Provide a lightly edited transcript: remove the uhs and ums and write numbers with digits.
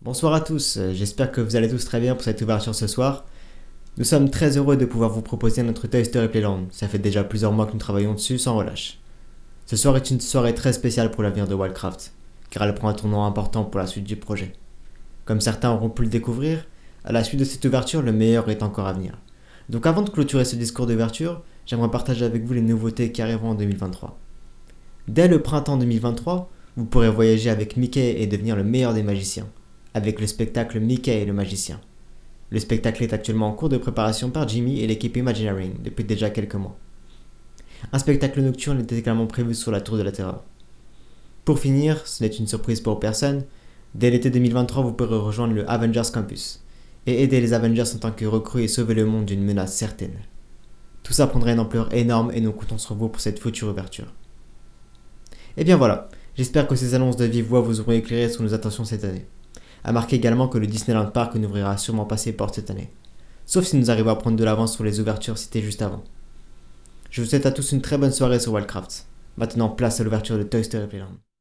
Bonsoir à tous, j'espère que vous allez tous très bien pour cette ouverture ce soir. Nous sommes très heureux de pouvoir vous proposer notre Toy Story Playland. Ça fait déjà plusieurs mois que nous travaillons dessus sans relâche. Ce soir est une soirée très spéciale pour l'avenir de Wildcraft, car elle prend un tournant important pour la suite du projet. Comme certains auront pu le découvrir, à la suite de cette ouverture, le meilleur est encore à venir. Donc avant de clôturer ce discours d'ouverture, j'aimerais partager avec vous les nouveautés qui arriveront en 2023. Dès le printemps 2023, vous pourrez voyager avec Mickey et devenir le meilleur des magiciens, avec le spectacle Mickey et le magicien. Le spectacle est actuellement en cours de préparation par Jimmy et l'équipe Imagineering depuis déjà quelques mois. Un spectacle nocturne est également prévu sur la Tour de la Terreur. Pour finir, ce n'est une surprise pour personne, dès l'été 2023 vous pourrez rejoindre le Avengers Campus et aider les Avengers en tant que recrues et sauver le monde d'une menace certaine. Tout ça prendra une ampleur énorme et nous comptons sur vous pour cette future ouverture. Et bien voilà, j'espère que ces annonces de vive voix vous auront éclairé sur nos intentions cette année. A marquer également que le Disneyland Park n'ouvrira sûrement pas ses portes cette année, sauf si nous arrivons à prendre de l'avance sur les ouvertures citées juste avant. Je vous souhaite à tous une très bonne soirée sur Wildcraft. Maintenant, place à l'ouverture de Toy Story Playland.